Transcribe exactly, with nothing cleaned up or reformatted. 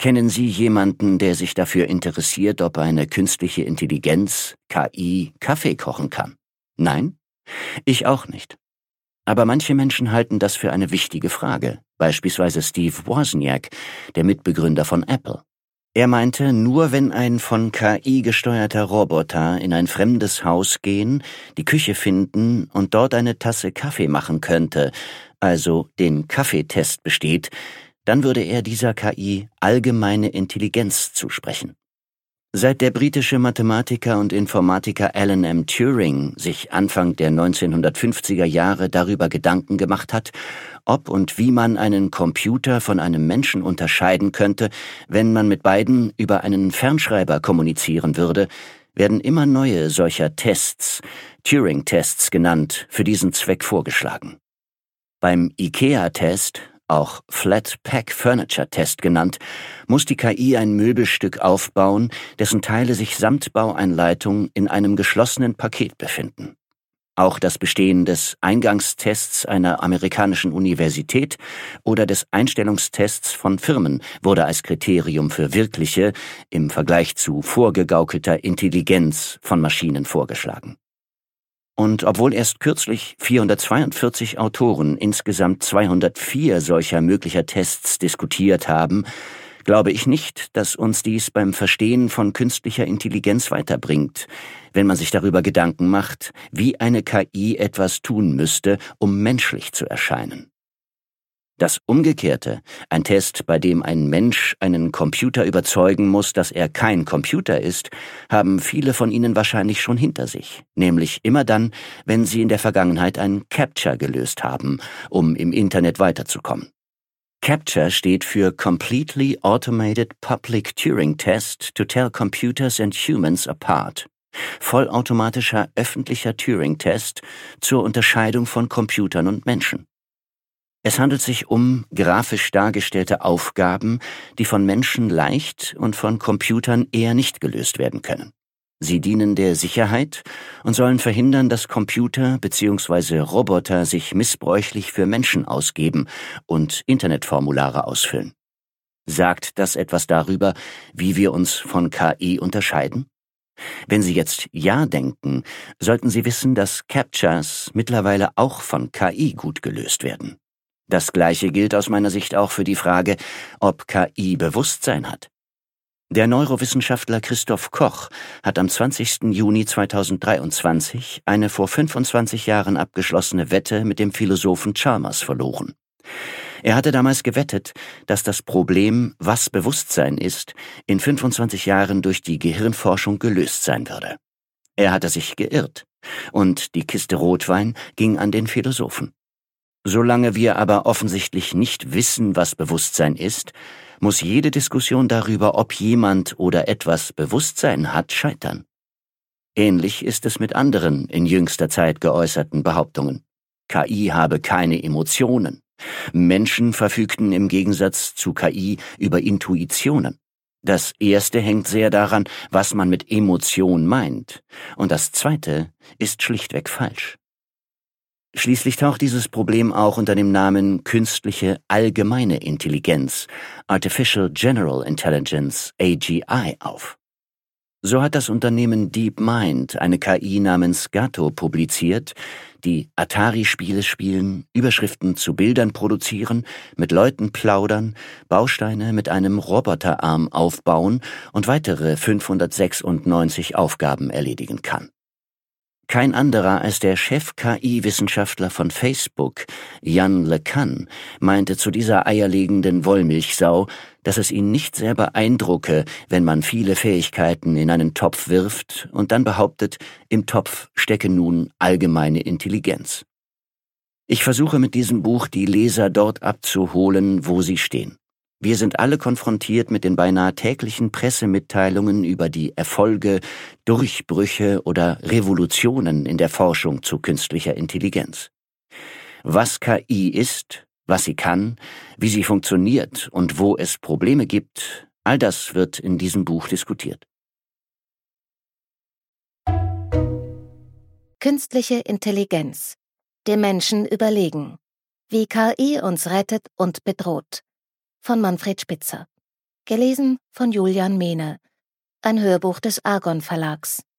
Kennen Sie jemanden, der sich dafür interessiert, ob eine künstliche Intelligenz, K I, Kaffee kochen kann? Nein? Ich auch nicht. Aber manche Menschen halten das für eine wichtige Frage, beispielsweise Steve Wozniak, der Mitbegründer von Apple. Er meinte, nur wenn ein von K I gesteuerter Roboter in ein fremdes Haus gehen, die Küche finden und dort eine Tasse Kaffee machen könnte, also den Kaffeetest besteht, dann würde er dieser K I allgemeine Intelligenz zusprechen. Seit der britische Mathematiker und Informatiker Alan M. Turing sich Anfang der neunzehnhundertfünfziger Jahre darüber Gedanken gemacht hat, ob und wie man einen Computer von einem Menschen unterscheiden könnte, wenn man mit beiden über einen Fernschreiber kommunizieren würde, werden immer neue solcher Tests, Turing-Tests genannt, für diesen Zweck vorgeschlagen. Beim IKEA-Test, auch Flat Pack Furniture Test genannt, muss die K I ein Möbelstück aufbauen, dessen Teile sich samt Baueinleitung in einem geschlossenen Paket befinden. Auch das Bestehen des Eingangstests einer amerikanischen Universität oder des Einstellungstests von Firmen wurde als Kriterium für wirkliche, im Vergleich zu vorgegaukelter Intelligenz von Maschinen vorgeschlagen. Und obwohl erst kürzlich vierhundertzweiundvierzig Autoren insgesamt zweihundertvier solcher möglicher Tests diskutiert haben, glaube ich nicht, dass uns dies beim Verstehen von künstlicher Intelligenz weiterbringt, wenn man sich darüber Gedanken macht, wie eine K I etwas tun müsste, um menschlich zu erscheinen. Das Umgekehrte, ein Test, bei dem ein Mensch einen Computer überzeugen muss, dass er kein Computer ist, haben viele von Ihnen wahrscheinlich schon hinter sich, nämlich immer dann, wenn Sie in der Vergangenheit ein CAPTCHA gelöst haben, um im Internet weiterzukommen. CAPTCHA steht für Completely Automated Public Turing Test to Tell Computers and Humans Apart. Vollautomatischer öffentlicher Turing-Test zur Unterscheidung von Computern und Menschen. Es handelt sich um grafisch dargestellte Aufgaben, die von Menschen leicht und von Computern eher nicht gelöst werden können. Sie dienen der Sicherheit und sollen verhindern, dass Computer bzw. Roboter sich missbräuchlich für Menschen ausgeben und Internetformulare ausfüllen. Sagt das etwas darüber, wie wir uns von K I unterscheiden? Wenn Sie jetzt Ja denken, sollten Sie wissen, dass CAPTCHAs mittlerweile auch von K I gut gelöst werden. Das Gleiche gilt aus meiner Sicht auch für die Frage, ob K I Bewusstsein hat. Der Neurowissenschaftler Christoph Koch hat am zwanzigsten Juni zweitausenddreiundzwanzig eine vor fünfundzwanzig Jahren abgeschlossene Wette mit dem Philosophen Chalmers verloren. Er hatte damals gewettet, dass das Problem, was Bewusstsein ist, in fünfundzwanzig Jahren durch die Gehirnforschung gelöst sein würde. Er hatte sich geirrt, und die Kiste Rotwein ging an den Philosophen. Solange wir aber offensichtlich nicht wissen, was Bewusstsein ist, muss jede Diskussion darüber, ob jemand oder etwas Bewusstsein hat, scheitern. Ähnlich ist es mit anderen in jüngster Zeit geäußerten Behauptungen. K I habe keine Emotionen. Menschen verfügten im Gegensatz zu K I über Intuitionen. Das erste hängt sehr daran, was man mit Emotion meint, und das zweite ist schlichtweg falsch. Schließlich taucht dieses Problem auch unter dem Namen künstliche allgemeine Intelligenz, Artificial General Intelligence, A G I, auf. So hat das Unternehmen DeepMind eine K I namens Gato publiziert, die Atari-Spiele spielen, Überschriften zu Bildern produzieren, mit Leuten plaudern, Bausteine mit einem Roboterarm aufbauen und weitere fünfhundertsechsundneunzig Aufgaben erledigen kann. Kein anderer als der Chef-K I-Wissenschaftler von Facebook, Yann LeCun, meinte zu dieser eierlegenden Wollmilchsau, dass es ihn nicht sehr beeindrucke, wenn man viele Fähigkeiten in einen Topf wirft und dann behauptet, im Topf stecke nun allgemeine Intelligenz. Ich versuche mit diesem Buch die Leser dort abzuholen, wo sie stehen. Wir sind alle konfrontiert mit den beinahe täglichen Pressemitteilungen über die Erfolge, Durchbrüche oder Revolutionen in der Forschung zu künstlicher Intelligenz. Was K I ist, was sie kann, wie sie funktioniert und wo es Probleme gibt, all das wird in diesem Buch diskutiert. Künstliche Intelligenz. Dem Menschen überlegen. Wie K I uns rettet und bedroht. Von Manfred Spitzer. Gelesen von Julian Mehne. Ein Hörbuch des Argon Verlags.